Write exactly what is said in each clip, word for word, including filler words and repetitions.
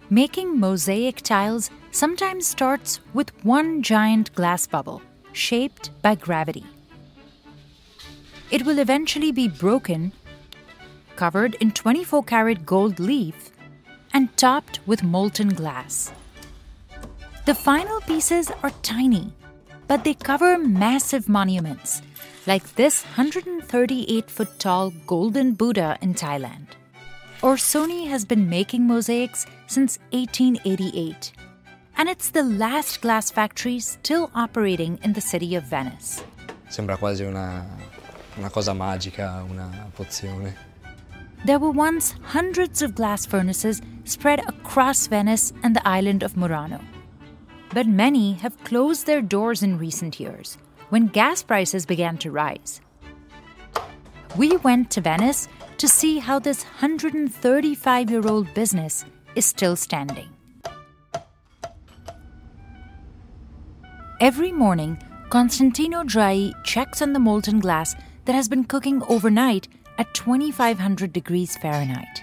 Making mosaic tiles sometimes starts with one giant glass bubble, shaped by gravity. It will eventually be broken, covered in twenty-four karat gold leaf, and topped with molten glass. The final pieces are tiny, but they cover massive monuments, like this one hundred thirty-eight foot tall golden Buddha in Thailand. Orsoni has been making mosaics since eighteen eighty-eight, and it's the last glass factory still operating in the city of Venice. Sembra quasi una, una cosa magica, una pozione. There were once hundreds of glass furnaces spread across Venice and the island of Murano. But many have closed their doors in recent years when gas prices began to rise. We went to Venice to see how this one hundred thirty-five-year-old business is still standing. Every morning, Constantino Drai checks on the molten glass that has been cooking overnight at twenty-five hundred degrees Fahrenheit.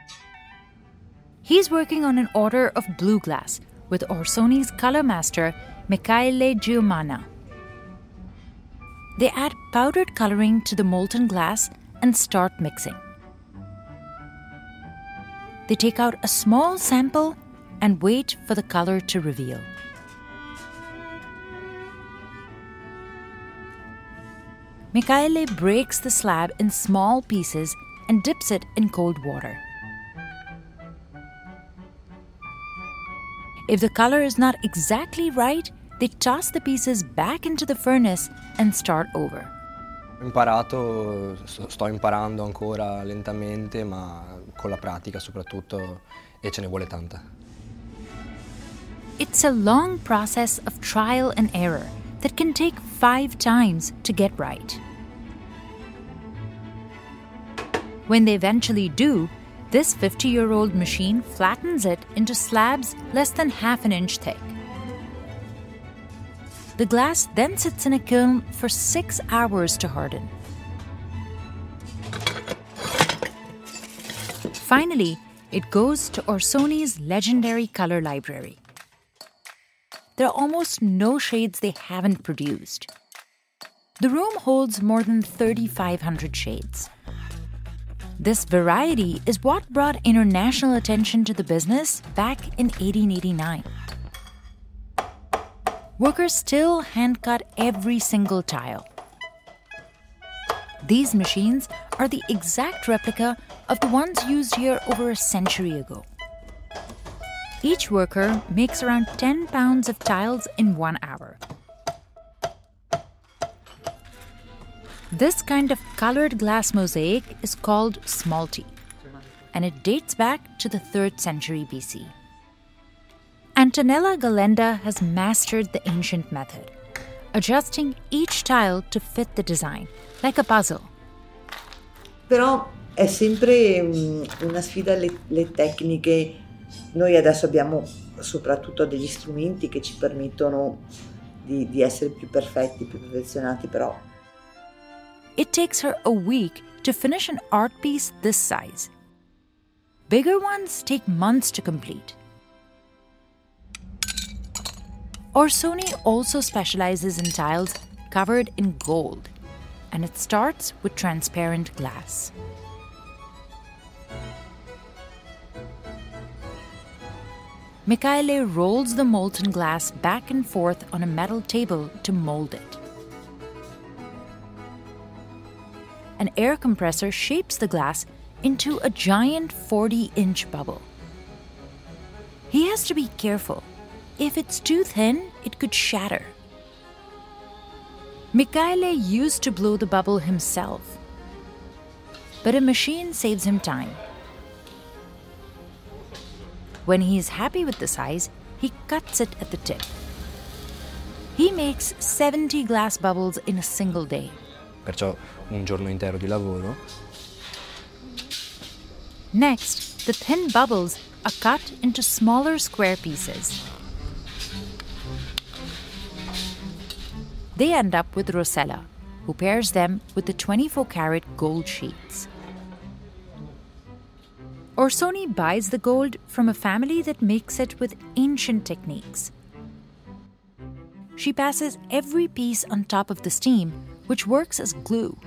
He's working on an order of blue glass with Orsoni's color master, Michele Giumana. They add powdered coloring to the molten glass and start mixing. They take out a small sample and wait for the color to reveal. Michele breaks the slab in small pieces and dips it in cold water. If the color is not exactly right, they toss the pieces back into the furnace and start over. Ho imparato, sto imparando ancora lentamente, ma con la pratica soprattutto, e ce ne vuole tanta. It's a long process of trial and error that can take five times to get right. When they eventually do, this fifty-year-old machine flattens it into slabs less than half an inch thick. The glass then sits in a kiln for six hours to harden. Finally, it goes to Orsoni's legendary color library. There are almost no shades they haven't produced. The room holds more than thirty-five hundred shades. This variety is what brought international attention to the business back in eighteen eighty-nine. Workers still hand-cut every single tile. These machines are the exact replica of the ones used here over a century ago. Each worker makes around ten pounds of tiles in one hour. This kind of colored glass mosaic is called smalti, and it dates back to the third century B C. Antonella Galenda has mastered the ancient method, adjusting each tile to fit the design, like a puzzle. Però è sempre una sfida le, le tecniche. Noi adesso abbiamo soprattutto degli strumenti che ci permettono di, di essere più perfetti, più perfezionati, però. It takes her a week to finish an art piece this size. Bigger ones take months to complete. Orsoni also specializes in tiles covered in gold, and it starts with transparent glass. Michele rolls the molten glass back and forth on a metal table to mold it. An air compressor shapes the glass into a giant forty-inch bubble. He has to be careful. If it's too thin, it could shatter. Michele used to blow the bubble himself, but a machine saves him time. When he is happy with the size, he cuts it at the tip. He makes seventy glass bubbles in a single day. Perciò un giorno intero di lavoro. Next, the thin bubbles are cut into smaller square pieces. They end up with Rosella, who pairs them with the twenty-four karat gold sheets. Orsoni buys the gold from a family that makes it with ancient techniques. She passes every piece on top of the steam, which works as glue.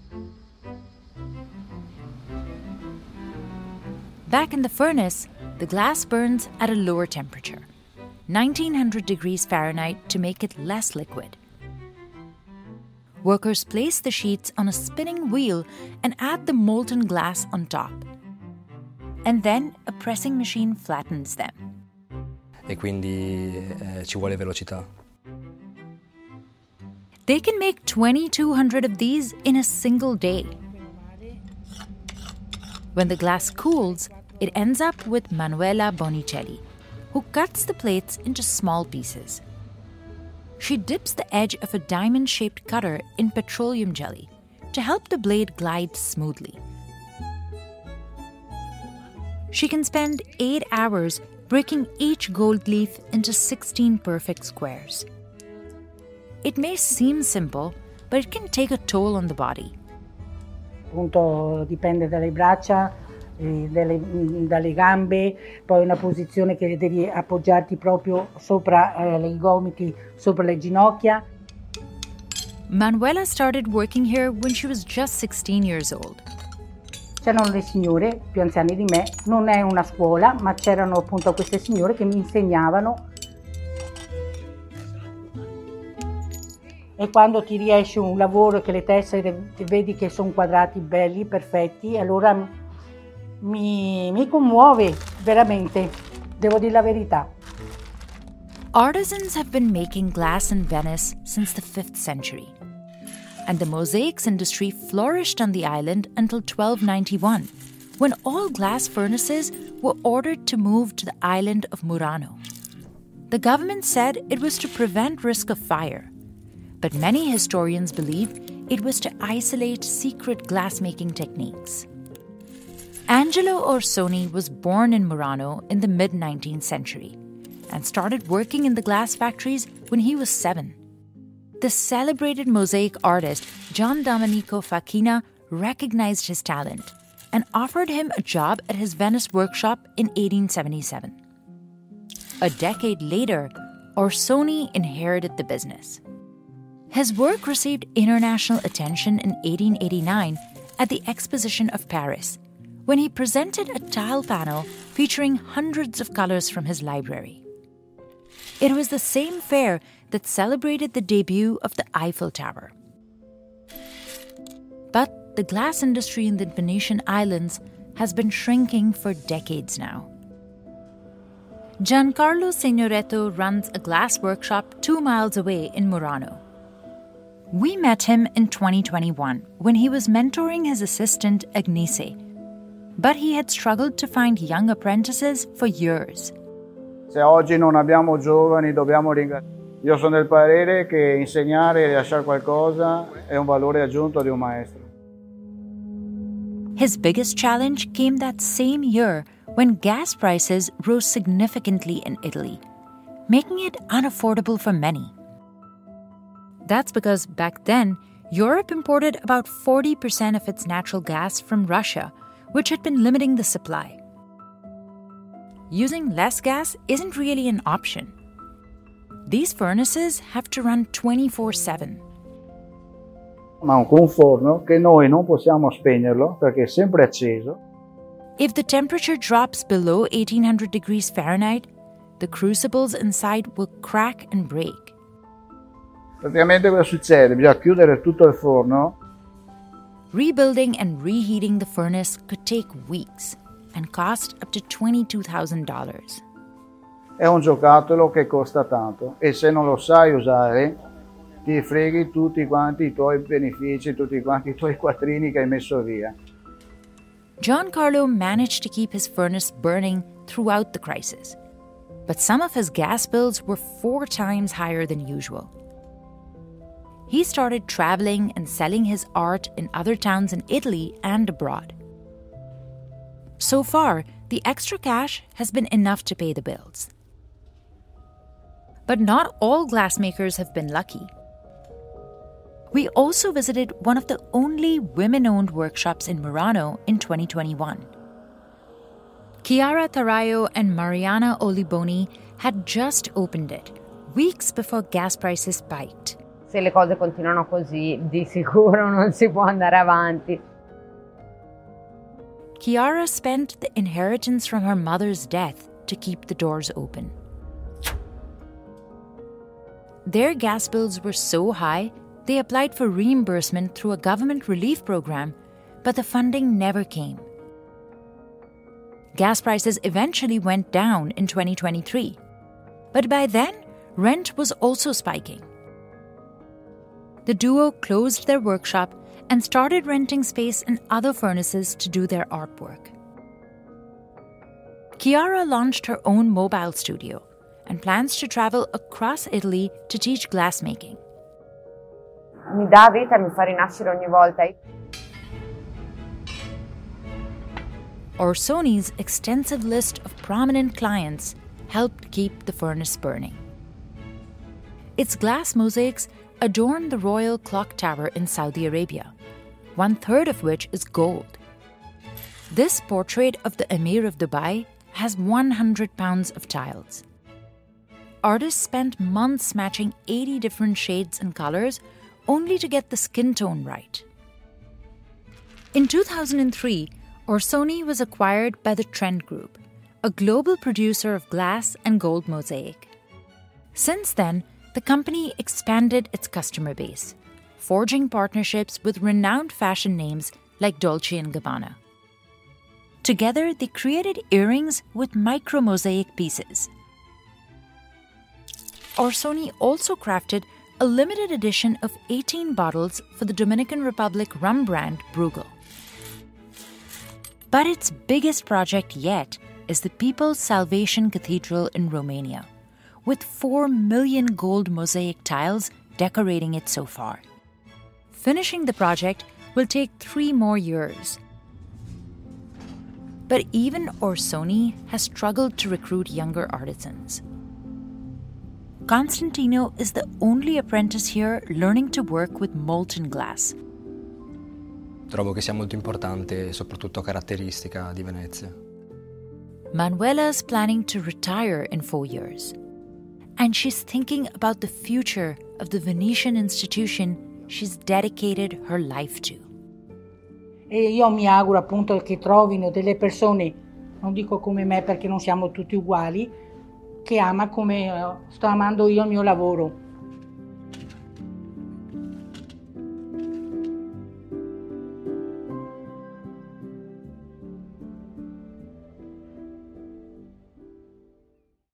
Back in the furnace, the glass burns at a lower temperature, nineteen hundred degrees Fahrenheit, to make it less liquid. Workers place the sheets on a spinning wheel and add the molten glass on top. And then a pressing machine flattens them. E quindi eh, ci vuole velocità. They can make twenty-two hundred of these in a single day. When the glass cools, it ends up with Manuela Bonicelli, who cuts the plates into small pieces. She dips the edge of a diamond-shaped cutter in petroleum jelly to help the blade glide smoothly. She can spend eight hours breaking each gold leaf into sixteen perfect squares. It may seem simple, but it can take a toll on the body. Appunto dipende dalle braccia, eh, dalle, dalle gambe, poi una posizione che devi appoggiarti proprio sopra eh, i gomiti, sopra le ginocchia. Manuela started working here when she was just sixteen years old. C'erano le signore più anziane di me, non è una scuola, ma c'erano appunto queste signore che mi insegnavano. E quando ti riesce un lavoro che le tessere vedi che sono quadrati belli, perfetti, allora mi, mi commuove veramente, devo dire la verità. Artisans have been making glass in Venice since the fifth century. And the mosaics industry flourished on the island until twelve ninety-one, when all glass furnaces were ordered to move to the island of Murano. The government said it was to prevent risk of fire, but many historians believe it was to isolate secret glassmaking techniques. Angelo Orsoni was born in Murano in the mid-nineteenth century and started working in the glass factories when he was seven. The celebrated mosaic artist Gian Domenico Facchina recognized his talent and offered him a job at his Venice workshop in eighteen seventy-seven. A decade later, Orsoni inherited the business. His work received international attention in eighteen eighty-nine at the Exposition of Paris, when he presented a tile panel featuring hundreds of colors from his library. It was the same fair that celebrated the debut of the Eiffel Tower. But the glass industry in the Venetian islands has been shrinking for decades now. Giancarlo Signoretto runs a glass workshop two miles away in Murano. We met him in twenty twenty-one when he was mentoring his assistant Agnese, but he had struggled to find young apprentices for years. Se oggi non abbiamo giovani dobbiamo ringraziare. Io sono del parere che insegnare e lasciare qualcosa è un valore aggiunto di un maestro. His biggest challenge came that same year when gas prices rose significantly in Italy, making it unaffordable for many. That's because back then, Europe imported about forty percent of its natural gas from Russia, which had been limiting the supply. Using less gas isn't really an option. These furnaces have to run twenty-four seven. Ma con un forno che noi non possiamo spegnerlo perché è sempre acceso. If the temperature drops below eighteen hundred degrees Fahrenheit, the crucibles inside will crack and break. Praticamente cosa succede? Bisogna chiudere tutto il forno. Rebuilding and reheating the furnace could take weeks and cost up to twenty-two thousand dollars. È un giocattolo che costa tanto e se non lo sai usare ti freghi tutti quanti i tuoi benefici, tutti quanti i tuoi quattrini che hai messo via. Giancarlo managed to keep his furnace burning throughout the crisis, but some of his gas bills were four times higher than usual. He started traveling and selling his art in other towns in Italy and abroad. So far, the extra cash has been enough to pay the bills. But not all glassmakers have been lucky. We also visited one of the only women-owned workshops in Murano in twenty twenty-one. Chiara Tarayo and Mariana Oliboni had just opened it, weeks before gas prices spiked. Se le cose continuano così, di sicuro non si può andare avanti. Chiara spent the inheritance from her mother's death to keep the doors open. Their gas bills were so high, they applied for reimbursement through a government relief program, but the funding never came. Gas prices eventually went down in twenty twenty-three, but by then, rent was also spiking. The duo closed their workshop and started renting space in other furnaces to do their artwork. Chiara launched her own mobile studio and plans to travel across Italy to teach glassmaking. Mi dà vita e mi fa rinascere ogni volta. Orsoni's extensive list of prominent clients helped keep the furnace burning. Its glass mosaics adorn the Royal Clock Tower in Saudi Arabia, one third of which is gold. This portrait of the Emir of Dubai has one hundred pounds of tiles. Artists spent months matching eighty different shades and colors only to get the skin tone right. In two thousand three, Orsoni was acquired by the Trent Group, a global producer of glass and gold mosaic. Since then, the company expanded its customer base, forging partnerships with renowned fashion names like Dolce and Gabbana. Together, they created earrings with micro-mosaic pieces. Orsoni also crafted a limited edition of eighteen bottles for the Dominican Republic rum brand Brugal. But its biggest project yet is the People's Salvation Cathedral in Romania, with four million gold mosaic tiles decorating it so far. Finishing the project will take three more years. But even Orsoni has struggled to recruit younger artisans. Constantino is the only apprentice here learning to work with molten glass. Trovo che sia molto importante e soprattutto caratteristica di Venezia. Manuela is planning to retire in four years. And she's thinking about the future of the Venetian institution she's dedicated her life to. E io mi auguro appunto che trovino delle persone, non dico come me perché non siamo tutti uguali, che ama come sto amando io il mio lavoro.